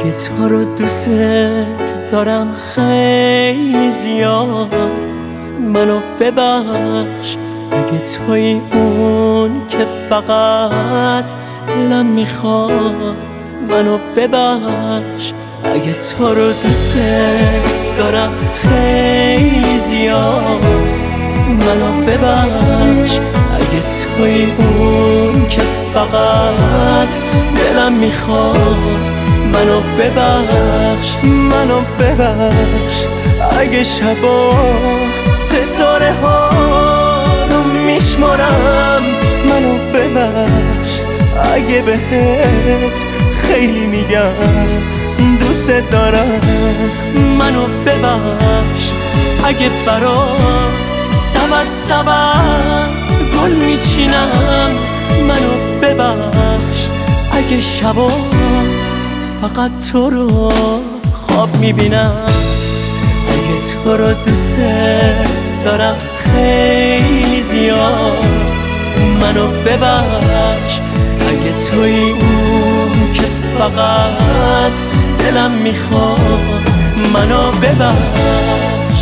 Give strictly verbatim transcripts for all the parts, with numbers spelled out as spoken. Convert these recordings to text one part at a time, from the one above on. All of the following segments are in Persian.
اگه تو رو دوست دارم خیلی زیاد، منو ببخش. اگه توی اون که فقط دلم میخواد، منو ببخش. اگه تو رو دوست دارم خیلی زیاد، منو ببخش. اگه توی اون که فقط دلم میخواد، منو ببخش. منو ببخش. اگه شبا ستاره ها رو میشمارم، منو ببخش. اگه بهت خیلی میگم دوست دارم، منو ببخش. اگه برات سبد سبد گل میچینم، منو ببخش. اگه شبا فقط تو رو خواب میبینم، اگه تو رو دوست دارم خیلی زیاد، منو ببخش. اگه توی اون که فقط دلم میخواد، منو ببخش.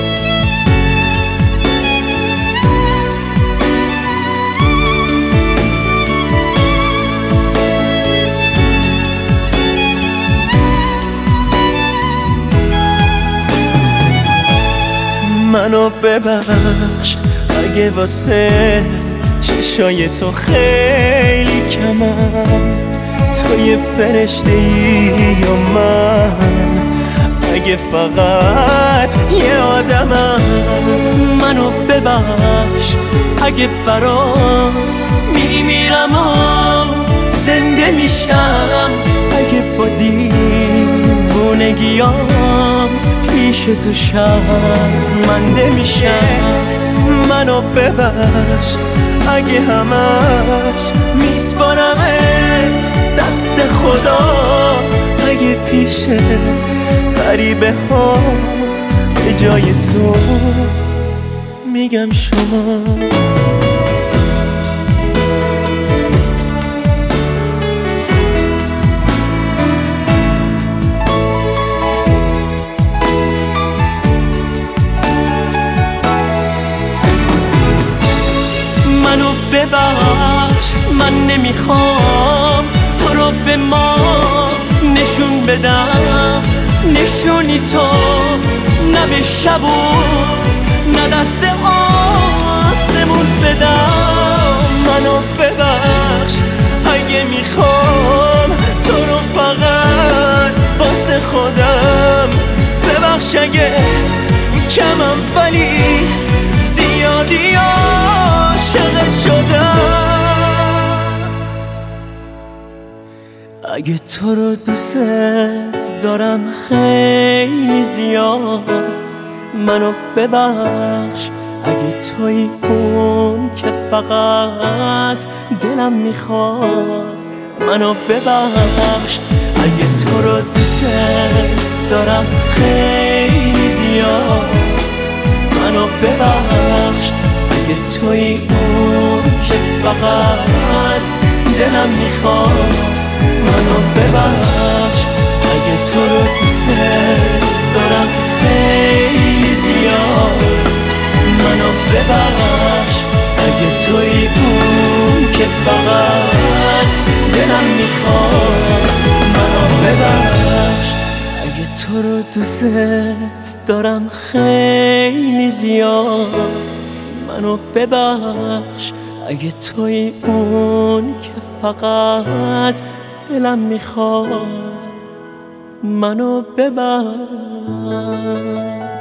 منو ببخش. اگه واسه چشای تو خیلی کمم، تو یه فرشته ای یا من؟ اگه فقط یه آدمم، منو ببخش. اگه برات میمیرم و زنده میشم، اگه با دیوونگیام پیش تو شرمنده میشم، منو ببخش. اگه همش میسپارمت دست خدا، اگه پیش غریبه ها به جای تو میگم شما. منو ببخش. من نمیخوام تو رو به ما نشون بدم، نشونی تو نه به شب و نه دست آسمون بدم. منو ببخش. اگه میخوام تو رو فقط واسه خودم، ببخش. اگه کمم ولی زیادی عاشقت شدم. اگه تو رو دوست دارم خیلی زیاد، منو ببخش. اگه توی اون که فقط دلم میخواد، منو ببخش. اگه تو رو دوست دارم خیلی زیاد، منو ببخش. اگه توی اون که فقط دلم میخواد، منو ببخش. اگه تو رو دوست دارم خیلی زیاد، منو ببخش. اگه توی اون که فقط دلم میخواد، منو ببخش. اگه تو رو دوست دارم خیلی زیاد، منو ببخش. اگه توی اون که فقط دلم میخواد، منو ببخش.